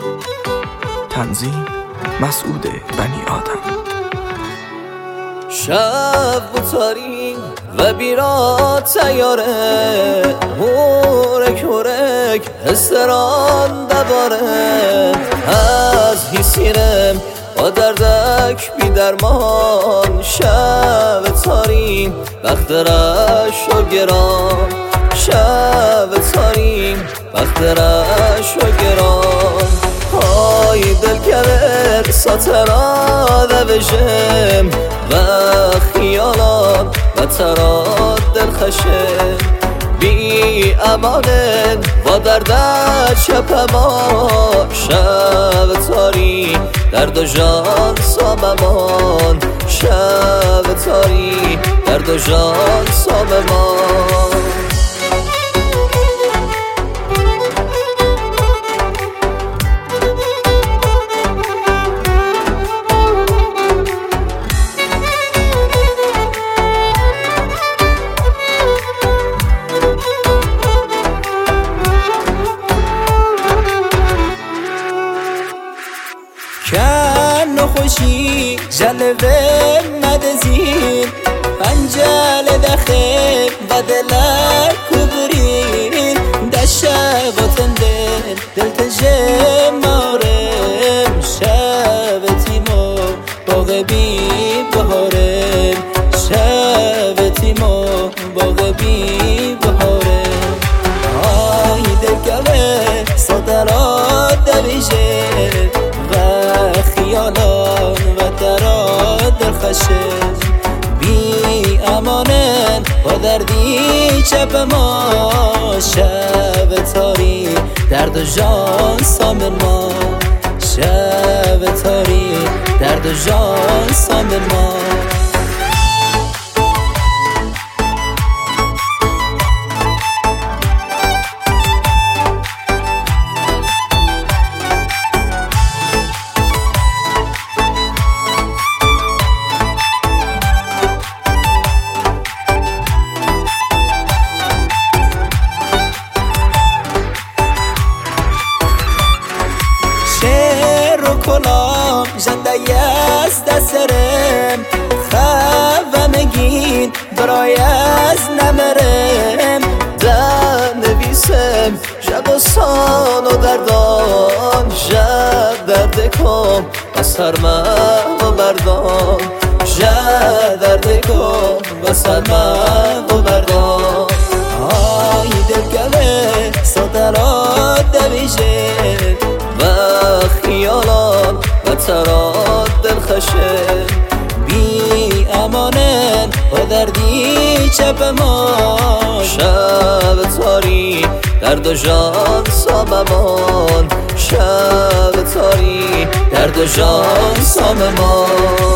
تنظیم مسعود بنی آدم. شب و تاریک و بیرا تیاره، هورک هورک هستران دباره، از حسیرم با دردک بی درمان. شب تاریک وقت رش و گران، شب تاریک وقت رش و گران. های دل کبر ساترا دوشم و خیالان و تراد دل خشم. بی امانن با دردت شب ما، شب تاری درد و جان ساممان. شب تاری درد و جان ساممان. کن خوشی جلوه مدزین، پنجل دخه بدلک کبرین. دشه باتن دل تجه مارم، شب تیمو باغ بی بهارم. شب تیمو باغ بی بهارم. آی دل کبه صدرات دویشه و خیالان و دراد دل خشم. بی امانن با دردی چپ ما، شب تاری درد و جان سامن ما. شب تاری درد و جان سامن ما. کلام جنده از دسترم، خواه مگین برای از نمرم. در نویسم شب و سان و دردان، شب درد کن و سرمه و بردان. شب درد کن و سرمه و بردان. آی دل گله صدرات دویشه و خیالان و تراد دل خشم. بی امانن و دردی چپ ما، شب تاری درد و جان ساممان. شب تاری درد و جان ساممان.